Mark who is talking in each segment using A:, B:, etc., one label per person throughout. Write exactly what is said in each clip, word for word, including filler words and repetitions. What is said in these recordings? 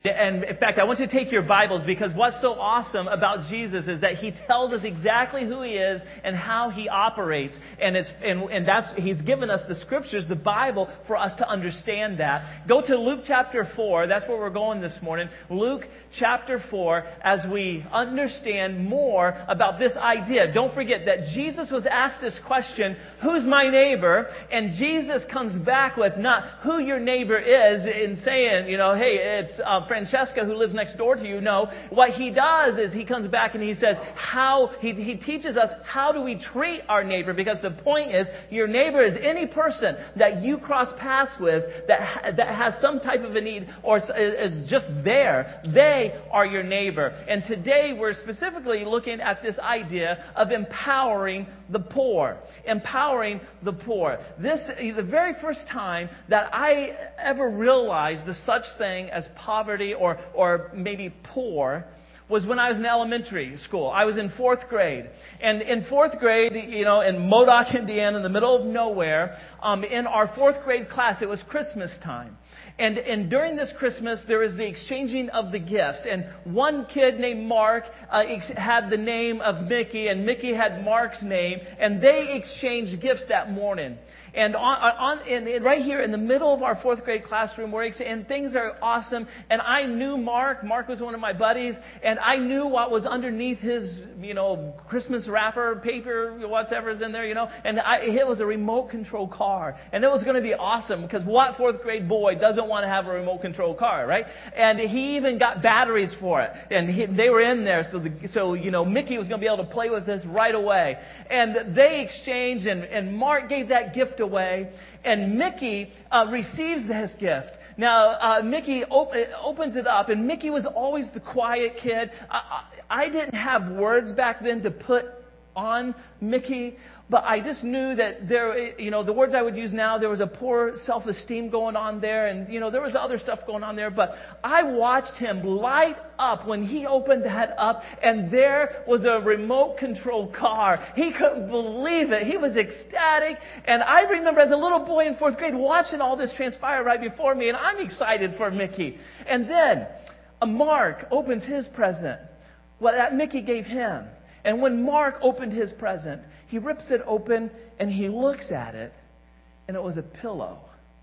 A: And in fact, I want you to take your Bibles, because what's so awesome about Jesus is that He tells us exactly who He is and how He operates. And it's and, and that's He's given us the Scriptures, the Bible, for us to understand that. Go to Luke chapter four. That's where we're going this morning. Luke chapter four, as we understand more about this idea. Don't forget that Jesus was asked this question, who's my neighbor? And Jesus comes back with not who your neighbor is in saying, you know, hey, it's uh, Francesca who lives next door to you. No, what He does is He comes back and He says how, He, he teaches us how do we treat our neighbor, because the point is your neighbor is any person that you cross paths with that, that has some type of a need or is just there. They are your neighbor. And today we're specifically looking at this idea of empowering the poor. Empowering the poor. This is the very first time that I ever realized the such thing as poverty or, or maybe poor was when I was in elementary school. I was in fourth grade. And in fourth grade, you know, in Modoc, Indiana, in the middle of nowhere, um, in our fourth grade class, it was Christmas time. And, and during this Christmas, there was the exchanging of the gifts. And one kid named Mark uh, ex- had the name of Mickey, and Mickey had Mark's name. And they exchanged gifts that morning. And on, on in, in, right here in the middle of our fourth grade classroom, where and things are awesome. And I knew Mark. Mark was one of my buddies, and I knew what was underneath his, you know, Christmas wrapper, paper, whatever's in there, you know. And I, it was a remote control car, and it was going to be awesome because what fourth grade boy doesn't want to have a remote control car, right? And he even got batteries for it, and he, they were in there, so the, so you know, Mickey was going to be able to play with this right away. And they exchanged, and, and Mark gave that gift away, and Mickey uh, receives this gift. Now, uh, Mickey op- opens it up, and Mickey was always the quiet kid. I, I, I didn't have words back then to put on Mickey, but I just knew that there, you know, the words I would use now, there was a poor self-esteem going on there, and, you know, there was other stuff going on there, but I watched him light up when he opened that up, and there was a remote control car. He couldn't believe it. He was ecstatic, and I remember as a little boy in fourth grade watching all this transpire right before me, and I'm excited for Mickey. And then a Mark opens his present, what that Mickey gave him. And when Mark opened his present, he rips it open and he looks at it, and it was a pillow.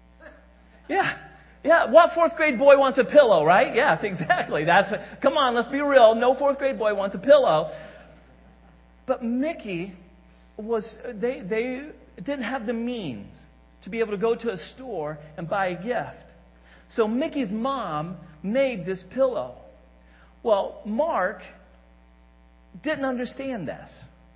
A: Yeah. Yeah. What fourth grade boy wants a pillow, right? Yes, exactly. That's, come on, let's be real. No fourth grade boy wants a pillow. But Mickey was, they, they didn't have the means to be able to go to a store and buy a gift. So Mickey's mom made this pillow. Well, Mark didn't understand this.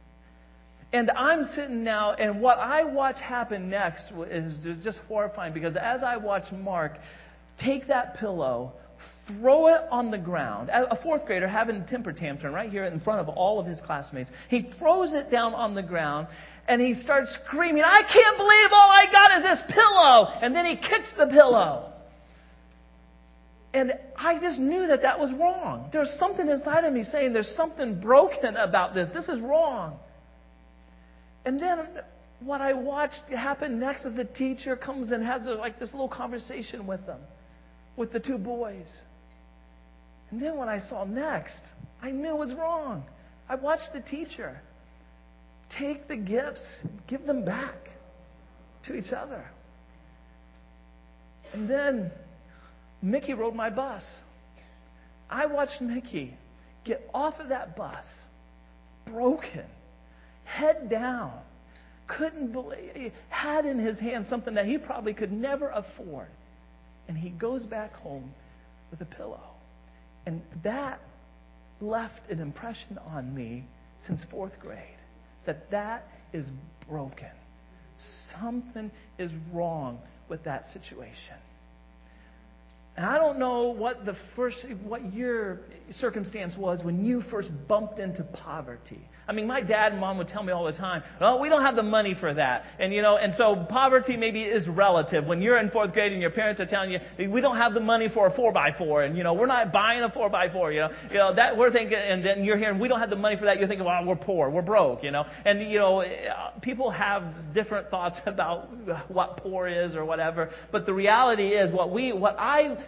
A: And I'm sitting now, and what I watch happen next is, is just horrifying, because as I watch Mark take that pillow, throw it on the ground, a fourth grader having a temper tantrum right here in front of all of his classmates, he throws it down on the ground, and he starts screaming, I can't believe all I got is this pillow! And then he kicks the pillow. And I just knew that that was wrong. There's something inside of me saying there's something broken about this. This is wrong. And then what I watched happen next is the teacher comes and has like this little conversation with them, with the two boys. And then what I saw next, I knew it was wrong. I watched the teacher take the gifts, give them back to each other. And then Mickey rode my bus. I watched Mickey get off of that bus, broken, head down, couldn't believe, had in his hand something that he probably could never afford. And he goes back home with a pillow. And that left an impression on me since fourth grade, that that is broken. Something is wrong with that situation. And I don't know what the first, what your circumstance was when you first bumped into poverty. I mean, my dad and mom would tell me all the time, "Oh, we don't have the money for that." And you know, and so poverty maybe is relative. When you're in fourth grade and your parents are telling you, "We don't have the money for a four by four," and you know, we're not buying a four by four. You know, you know that we're thinking, and then you're hearing, "We don't have the money for that." You're thinking, "Well, we're poor, we're broke," you know. And you know, people have different thoughts about what poor is or whatever. But the reality is, what we, what I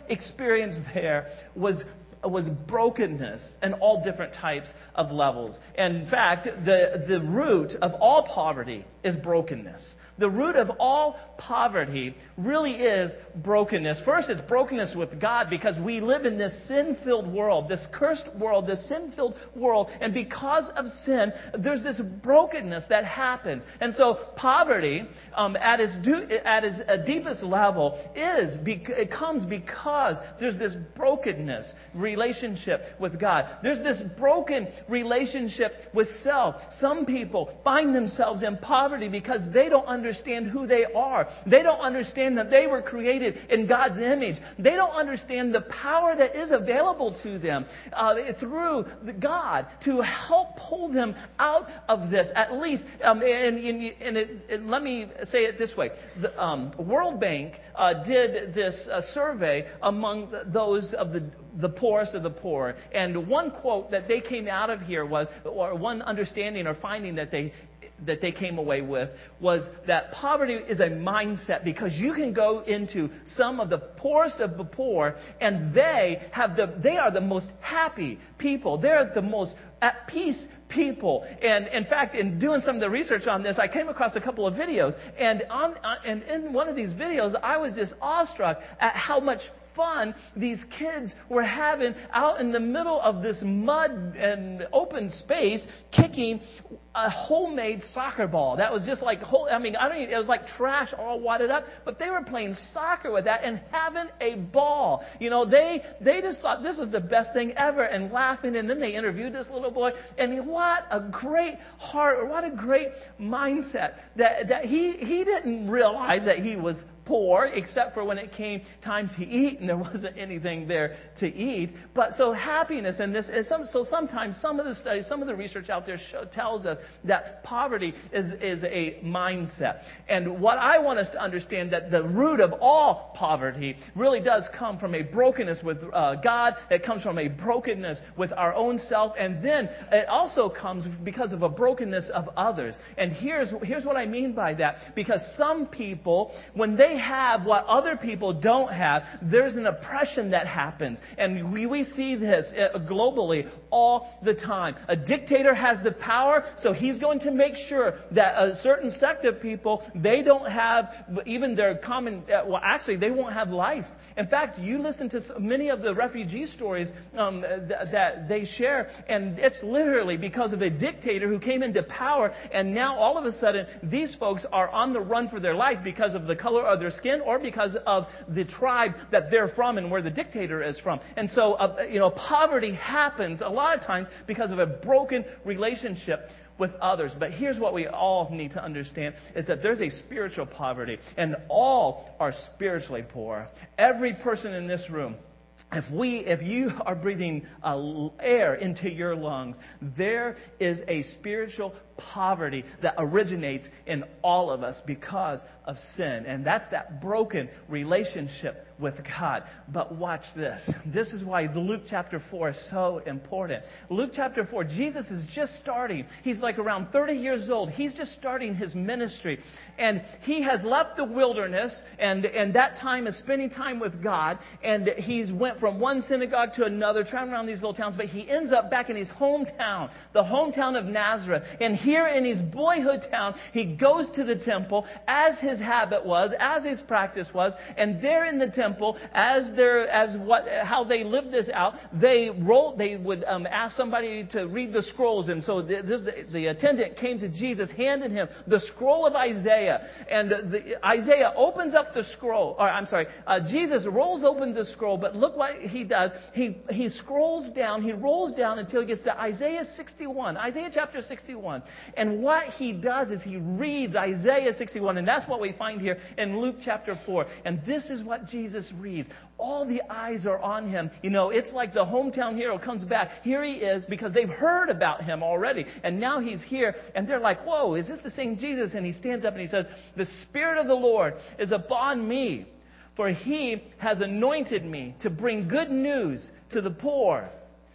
A: experienced there was was brokenness and all different types of levels. And in fact, the, the root of all poverty is brokenness. The root of all poverty really is brokenness. First, it's brokenness with God because we live in this sin-filled world, this cursed world, this sin-filled world. And because of sin, there's this brokenness that happens. And so poverty, um, at its, do, at its uh, deepest level, is be- it comes because there's this brokenness relationship with God. There's this broken relationship with self. Some people find themselves in poverty because they don't understand who they are. They don't understand that they were created in God's image. They don't understand the power that is available to them uh, through God to help pull them out of this. At least, um, and, and, and, it, and let me say it this way. The um, World Bank uh, did this uh, survey among those of the the poorest of the poor. And one quote that they came out of here was, or one understanding or finding that they that they came away with was that poverty is a mindset, because you can go into some of the poorest of the poor and they have the they are the most happy people. They're the most at peace people. And in fact, in doing some of the research on this, I came across a couple of videos, and on and in one of these videos, I was just awestruck at how much fun these kids were having out in the middle of this mud and open space, kicking a homemade soccer ball. That was just like, whole, I mean, I don't even, it was like trash all wadded up, but they were playing soccer with that and having a ball. You know, they they just thought this was the best thing ever and laughing. And then they interviewed this little boy, and what a great heart, or what a great mindset that that he he didn't realize that he was poor, except for when it came time to eat and there wasn't anything there to eat. But so happiness and this is some, so sometimes some of the studies, some of the research out there show, tells us that poverty is, is a mindset. And what I want us to understand, that the root of all poverty really does come from a brokenness with uh, God. It comes from a brokenness with our own self. And then it also comes because of a brokenness of others. And here's, here's what I mean by that. Because some people, when they have what other people don't have, there's an oppression that happens. And we, we see this globally all the time. A dictator has the power, so he's going to make sure that a certain sect of people, they don't have even their common, well, actually, they won't have life. In fact, you listen to many of the refugee stories um, th- that they share, and it's literally because of a dictator who came into power, and now all of a sudden, these folks are on the run for their life because of the color of their skin or because of the tribe that they're from and where the dictator is from. And so, uh, you know, poverty happens a lot of times because of a broken relationship with others. But here's what we all need to understand, is that there's a spiritual poverty, and all are spiritually poor. Every person in this room, If we, if you are breathing uh, air into your lungs, there is a spiritual poverty that originates in all of us because of sin. And that's that broken relationship with God. But watch this. This is why Luke chapter four is so important. Luke chapter four, Jesus is just starting. He's like around thirty years old. He's just starting his ministry. And he has left the wilderness, and, and that time is spending time with God. And he's went from one synagogue to another, traveling around these little towns. But he ends up back in his hometown, the hometown of Nazareth. And here in his boyhood town, he goes to the temple, as his habit was, as his practice was. And there in the temple, as their, as what, how they lived this out, they rolled, they would um, ask somebody to read the scrolls. And so the, this, the, the attendant came to Jesus, handed him the scroll of Isaiah. And the, Isaiah opens up the scroll, or I'm sorry, uh, Jesus rolls open the scroll, but look what he does. He, he scrolls down, he rolls down until he gets to Isaiah sixty-one, Isaiah chapter sixty-one. And what he does is he reads Isaiah sixty-one, and that's what we find here in Luke chapter four. And this is what Jesus reads. All the eyes are on him. You know, it's like the hometown hero comes back. Here he is, because they've heard about him already. And now he's here, and they're like, whoa, is this the same Jesus? And he stands up and he says, the Spirit of the Lord is upon me, for he has anointed me to bring good news to the poor.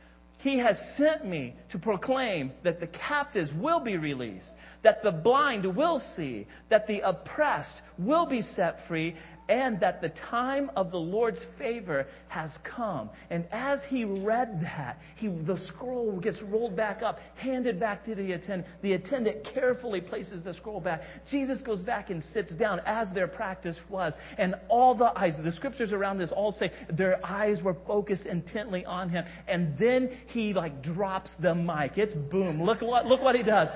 A: He has sent me to proclaim that the captives will be released, that the blind will see, that the oppressed will be set free, and that the time of the Lord's favor has come. And as he read that, he, the scroll gets rolled back up, handed back to the attendant. The attendant carefully places the scroll back. Jesus goes back and sits down, as their practice was. And all the eyes, the scriptures around this all say their eyes were focused intently on him. And then he like drops the mic. It's boom. Look what, look what he does.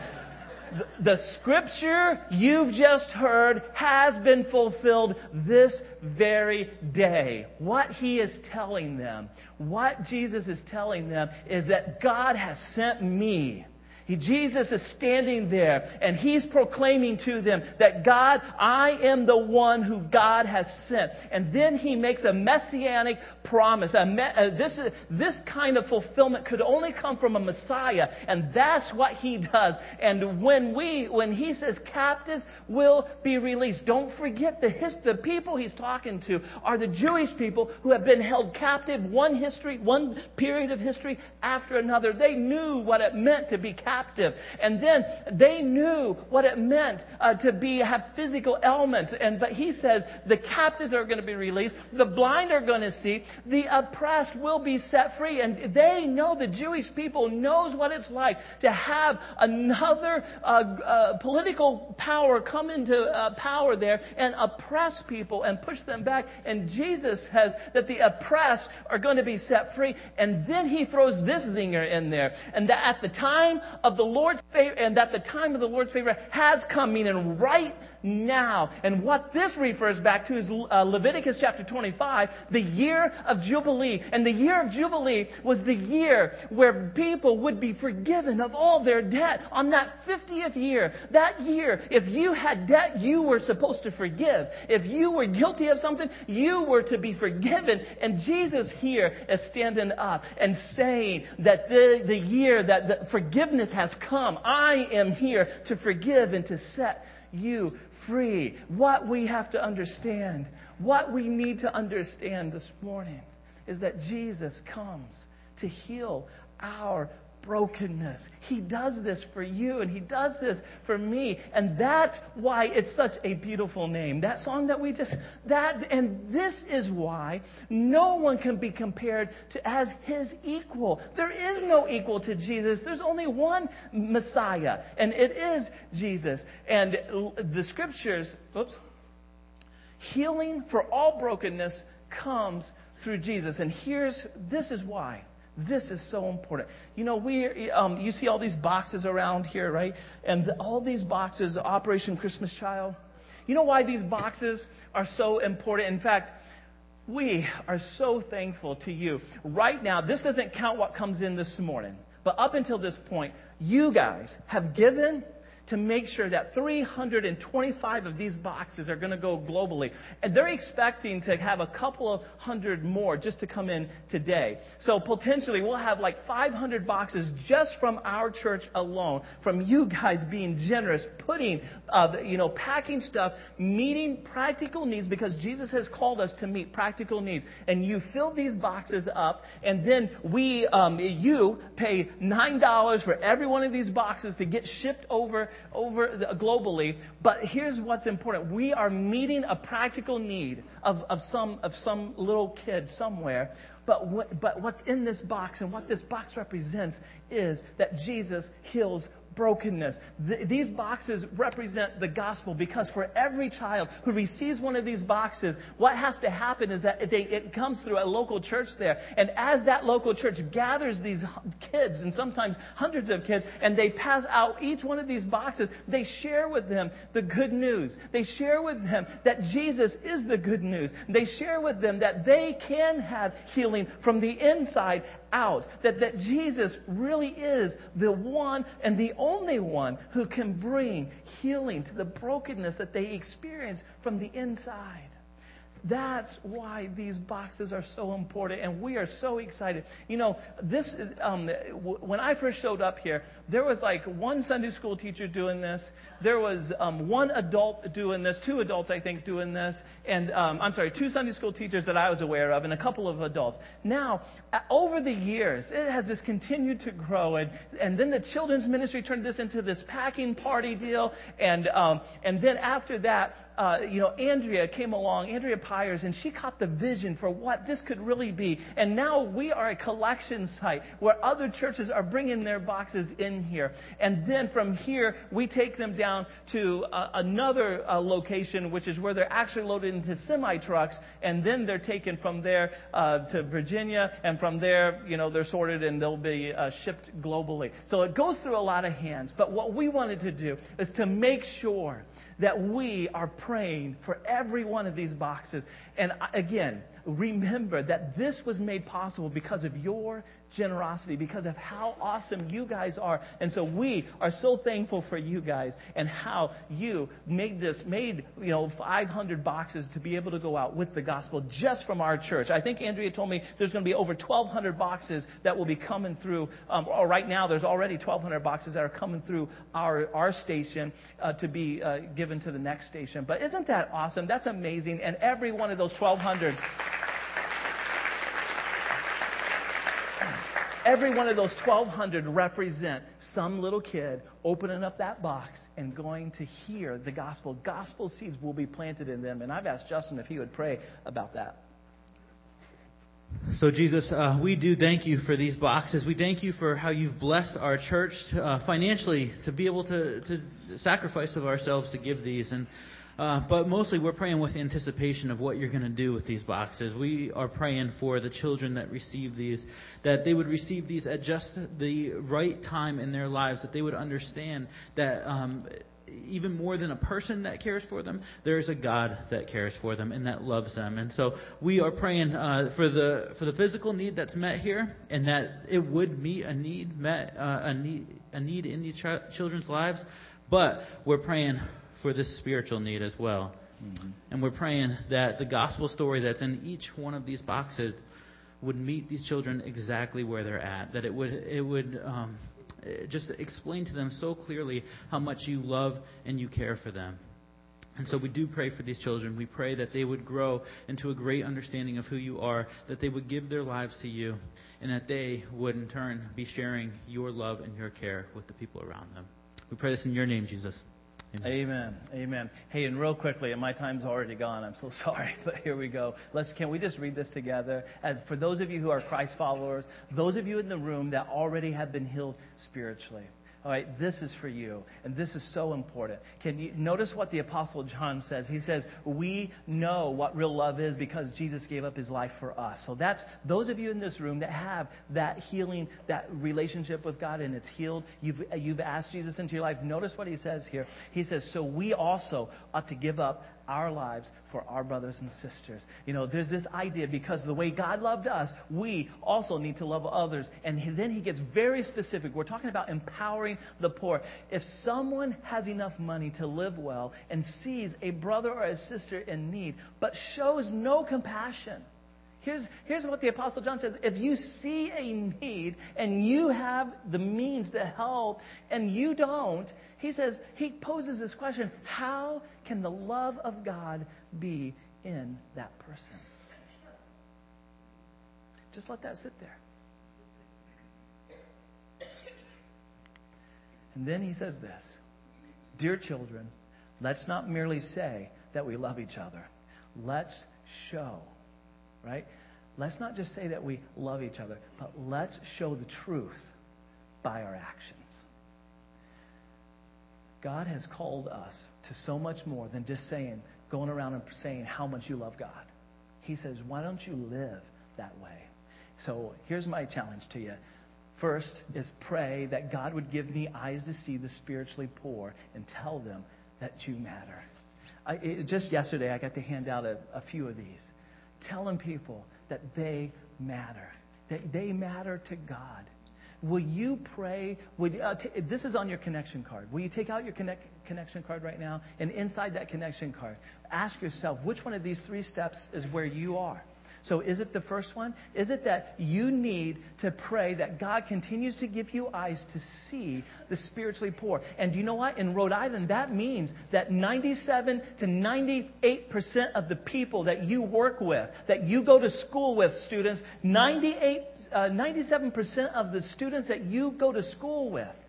A: The scripture you've just heard has been fulfilled this very day. What he is telling them, what Jesus is telling them is that God has sent me. He, Jesus is standing there and he's proclaiming to them that God, I am the one who God has sent. And then he makes a messianic promise. A me, uh, this, uh, this kind of fulfillment could only come from a Messiah. And that's what he does. And when we, when he says captives will be released, don't forget the, his, the people he's talking to are the Jewish people who have been held captive one history, one period of history after another. They knew what it meant to be captive. Captive. And then they knew what it meant uh, to be have physical ailments. And but he says the captives are going to be released, the blind are going to see, the oppressed will be set free. And they know, the Jewish people knows what it's like to have another uh, uh, political power come into uh, power there and oppress people and push them back. And Jesus says that the oppressed are going to be set free. And then he throws this zinger in there, and that at the time of the Lord's favor, and that the time of the Lord's favor has come, meaning right now. And what this refers back to is uh, Leviticus chapter twenty-five, the year of Jubilee. And the year of Jubilee was the year where people would be forgiven of all their debt. On that fiftieth year, that year, if you had debt, you were supposed to forgive. If you were guilty of something, you were to be forgiven. And Jesus here is standing up and saying that the, the year that the forgiveness has come. I am here to forgive and to set you free. What we have to understand, what we need to understand this morning is that Jesus comes to heal our brokenness. He does this for you and he does this for me. And that's why it's such a beautiful name. That song that we just, that, and this is why no one can be compared to as his equal. There is no equal to Jesus. There's only one Messiah, and it is Jesus. And the scriptures, oops, healing for all brokenness comes through Jesus. And here's, this is why. This is so important. You know, we um, you see all these boxes around here, right? And the, all these boxes, Operation Christmas Child. You know why these boxes are so important? In fact, we are so thankful to you. Right now, this doesn't count what comes in this morning. But up until this point, you guys have given to make sure that three hundred twenty-five of these boxes are going to go globally. And they're expecting to have a couple of hundred more just to come in today. So potentially we'll have like five hundred boxes just from our church alone, from you guys being generous, putting, uh, you know, packing stuff, meeting practical needs, because Jesus has called us to meet practical needs. And you fill these boxes up, and then we, um, you pay nine dollars for every one of these boxes to get shipped over over the, globally. But here's what's important. We are meeting a practical need of, of some of some little kid somewhere. But what, but what's in this box and what this box represents is that Jesus heals brokenness. Th- these boxes represent the gospel, because for every child who receives one of these boxes, what has to happen is that they, it comes through a local church there. And as that local church gathers these kids, and sometimes hundreds of kids, and they pass out each one of these boxes, they share with them the good news. They share with them that Jesus is the good news. They share with them that they can have healing from the inside out. That, that Jesus really is the one and the only one who can bring healing to the brokenness that they experience from the inside. That's why these boxes are so important, and we are so excited. You know, this um, w- when I first showed up here, there was like one Sunday school teacher doing this. There was um, one adult doing this, two adults, I think, doing this, and um, I'm sorry, two Sunday school teachers that I was aware of, and a couple of adults. Now, uh, over the years, it has just continued to grow, and, and then the children's ministry turned this into this packing party deal, and um, and then after that, uh, you know, Andrea came along, Andrea Pyers, and she caught the vision for what this could really be. And now we are a collection site where other churches are bringing their boxes in here. And then from here, we take them down to uh, another uh, location, which is where they're actually loaded into semi-trucks. And then they're taken from there uh, to Virginia. And from there, you know, they're sorted and they'll be uh, shipped globally. So it goes through a lot of hands. But what we wanted to do is to make sure that we are praying for every one of these boxes. And again, remember that this was made possible because of your generosity, because of how awesome you guys are. And so we are so thankful for you guys and how you made this, made, you know, five hundred boxes to be able to go out with the gospel just from our church. I think Andrea told me there's going to be over twelve hundred boxes that will be coming through. Um, or right now, there's already twelve hundred boxes that are coming through our, our station uh, to be uh, given to the next station. But isn't that awesome? That's amazing. And every one of those twelve hundred... Every one of those twelve hundred represent some little kid opening up that box and going to hear the gospel. Gospel seeds will be planted in them. And I've asked Justin if he would pray about that.
B: So, Jesus, uh, we do thank you for these boxes. We thank you for how you've blessed our church to, uh, financially to be able to, to sacrifice of ourselves to give these. And Uh, but mostly we're praying with anticipation of what you're going to do with these boxes. We are praying for the children that receive these, that they would receive these at just the right time in their lives, that they would understand that um, even more than a person that cares for them, there is a God that cares for them and that loves them. And so we are praying uh, for the for the physical need that's met here, and that it would meet a need met uh, a need a need in these ch- children's lives. But we're praying for this spiritual need as well. Mm-hmm. And we're praying that the gospel story that's in each one of these boxes would meet these children exactly where they're at. That it would it would um, just explain to them so clearly how much you love and you care for them. And so we do pray for these children. We pray that they would grow into a great understanding of who you are, that they would give their lives to you, and that they would in turn be sharing your love and your care with the people around them. We pray this in your name, Jesus. Amen.
A: Amen. Amen. Hey, and real quickly, and my time's already gone. I'm so sorry, but here we go. Let's. Can we just read this together? As for those of you who are Christ followers, those of you in the room that already have been healed spiritually. All right, this is for you, and this is so important. Can you notice what the Apostle John says? He says, we know what real love is because Jesus gave up his life for us. So that's those of you in this room that have that healing, that relationship with God, and it's healed. You've, you've asked Jesus into your life. Notice what he says here. He says, so we also ought to give up our lives for our brothers and sisters. You know, there's this idea because the way God loved us, we also need to love others. And he, then he gets very specific. We're talking about empowering the poor. If someone has enough money to live well and sees a brother or a sister in need, but shows no compassion, Here's, here's what the Apostle John says. If you see a need and you have the means to help and you don't, he says, he poses this question, how can the love of God be in that person? Just let that sit there. And then he says this, dear children, let's not merely say that we love each other. Let's show. Right? Let's not just say that we love each other, but let's show the truth by our actions. God has called us to so much more than just saying, going around and saying how much you love God. He says, why don't you live that way? So here's my challenge to you. First is pray that God would give me eyes to see the spiritually poor and tell them that you matter. I, it, just yesterday, I got to hand out a, a few of these. Telling people that they matter, that they matter to God. Will you pray? Will you, uh, t- this is on your connection card. Will you take out your connect, connection card right now? And inside that connection card, ask yourself, which one of these three steps is where you are? So is it the first one? Is it that you need to pray that God continues to give you eyes to see the spiritually poor? And do you know what? In Rhode Island, that means that ninety-seven to ninety-eight percent of the people that you work with, that you go to school with, students, ninety-eight, uh, ninety-seven percent of the students that you go to school with,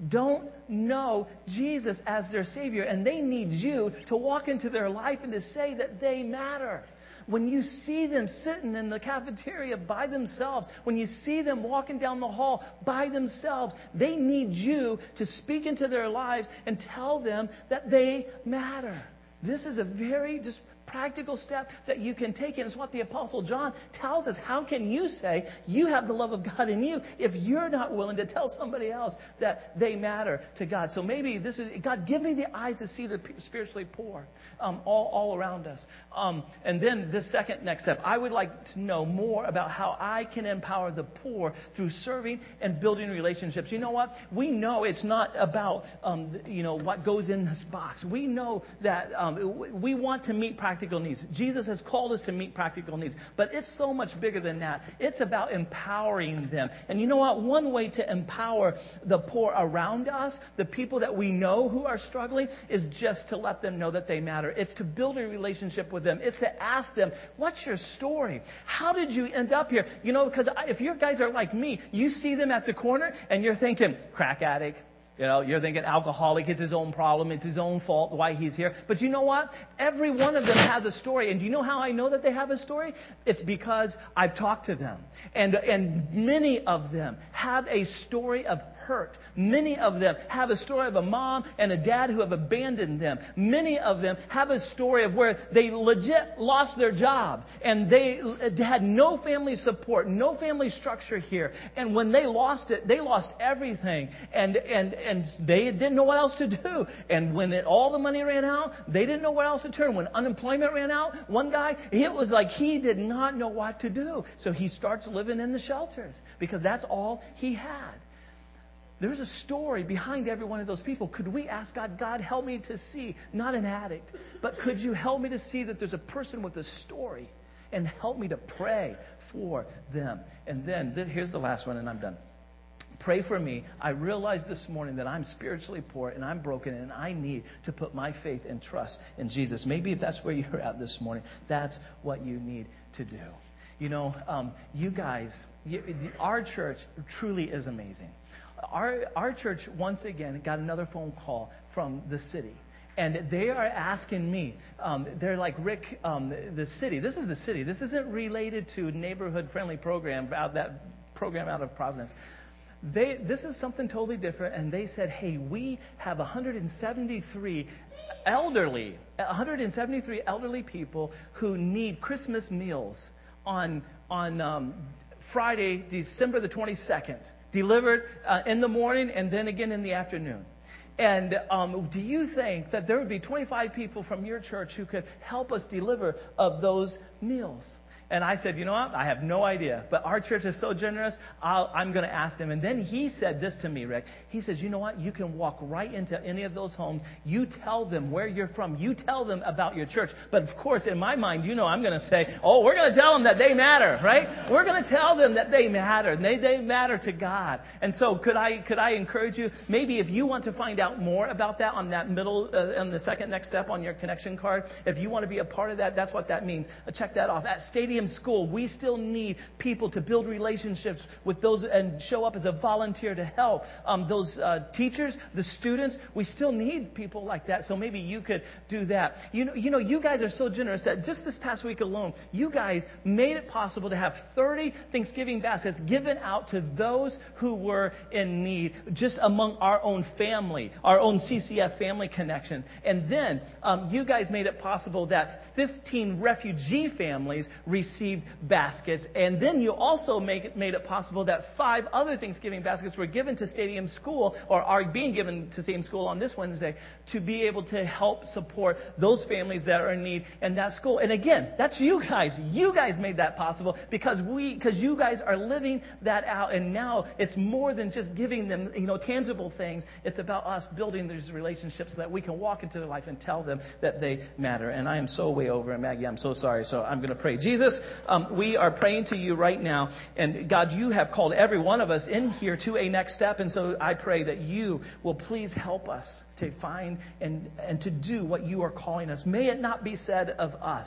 A: don't know Jesus as their Savior, and they need you to walk into their life and to say that they matter. When you see them sitting in the cafeteria by themselves, when you see them walking down the hall by themselves, they need you to speak into their lives and tell them that they matter. This is a very just practical step that you can take, and it's what the Apostle John tells us. How can you say you have the love of God in you if you're not willing to tell somebody else that they matter to God? So maybe this is, God, give me the eyes to see the spiritually poor um, all, all around us. Um, and then this second next step, I would like to know more about how I can empower the poor through serving and building relationships. You know what? We know it's not about um, you know what goes in this box. We know that um, we want to meet practical needs. Jesus has called us to meet practical needs, but it's so much bigger than that. It's about empowering them. And you know what? One way to empower the poor around us, the people that we know who are struggling, is just to let them know that they matter. It's to build a relationship with them. It's to ask them, what's your story? How did you end up here? You know, because if you guys are like me, you see them at the corner and you're thinking, crack addict. You know, you're thinking alcoholic, it's his own problem, it's his own fault why he's here. But you know what? Every one of them has a story. And do you know how I know that they have a story? It's because I've talked to them. And, and many of them have a story of hurt. Many of them have a story of a mom and a dad who have abandoned them. Many of them have a story of where they legit lost their job and they had no family support, no family structure here. And when they lost it, they lost everything. And, and, and they didn't know what else to do. And when it, all the money ran out, they didn't know where else to turn. When unemployment ran out, one guy, it was like he did not know what to do. So he starts living in the shelters because that's all he had. There's a story behind every one of those people. Could we ask God, God, help me to see, not an addict, but could you help me to see that there's a person with a story and help me to pray for them? And then, then here's the last one, and I'm done. Pray for me. I realize this morning that I'm spiritually poor and I'm broken and I need to put my faith and trust in Jesus. Maybe if that's where you're at this morning, that's what you need to do. You know, um, you guys, you, our church truly is amazing. Our, our church, once again, got another phone call from the city. And they are asking me, um, they're like, Rick, um, the city, this is the city. This isn't related to neighborhood-friendly program, out that program out of Providence. They, this is something totally different. And they said, hey, we have one hundred seventy-three elderly, one hundred seventy-three elderly people who need Christmas meals on, on um, Friday, December the twenty-second. Delivered uh, in the morning and then again in the afternoon. And um, do you think that there would be twenty-five people from your church who could help us deliver of those meals? And I said, you know what? I have no idea. But our church is so generous, I'll, I'm going to ask them. And then he said this to me, Rick. He says, you know what? You can walk right into any of those homes. You tell them where you're from. You tell them about your church. But of course, in my mind, you know, I'm going to say, oh, we're going to tell them that they matter, right? We're going to tell them that they matter. And they, they matter to God. And so could I could I encourage you, maybe if you want to find out more about that on that middle, uh, on the second next step on your connection card, if you want to be a part of that, that's what that means. Uh, check that off. At Stadium School, we still need people to build relationships with those and show up as a volunteer to help. Um, those uh, teachers, the students, we still need people like that. So maybe you could do that. You know, you know, you guys are so generous that just this past week alone, you guys made it possible to have thirty Thanksgiving baskets given out to those who were in need, just among our own family, our own C C F family connection. And then um, you guys made it possible that fifteen refugee families received baskets. And then you also make it, made it possible that five other Thanksgiving baskets were given to Stadium School, or are being given to Stadium School on this Wednesday, to be able to help support those families that are in need in that school. And again, that's you guys. You guys made that possible because we, because you guys are living that out. And now it's more than just giving them, you know, tangible things. It's about us building these relationships so that we can walk into their life and tell them that they matter. And I am so way over. And Maggie, I'm so sorry. So I'm going to pray. Jesus, um, we are praying to you right now. And God, you have called every one of us in here to a next step. And so I pray that you will please help us to find and, and to do what you are calling us. May it not be said of us,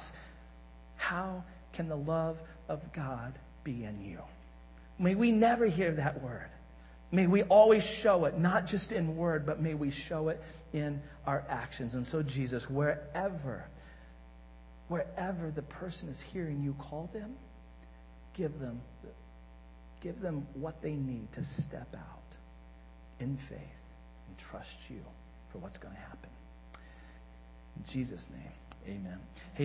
A: how can the love of God be in you? May we never hear that word. May we always show it, not just in word, but may we show it in our actions. And so, Jesus, wherever, wherever the person is hearing you call them, give them, give them what they need to step out in faith and trust you for what's going to happen. In Jesus' name, amen. Hey,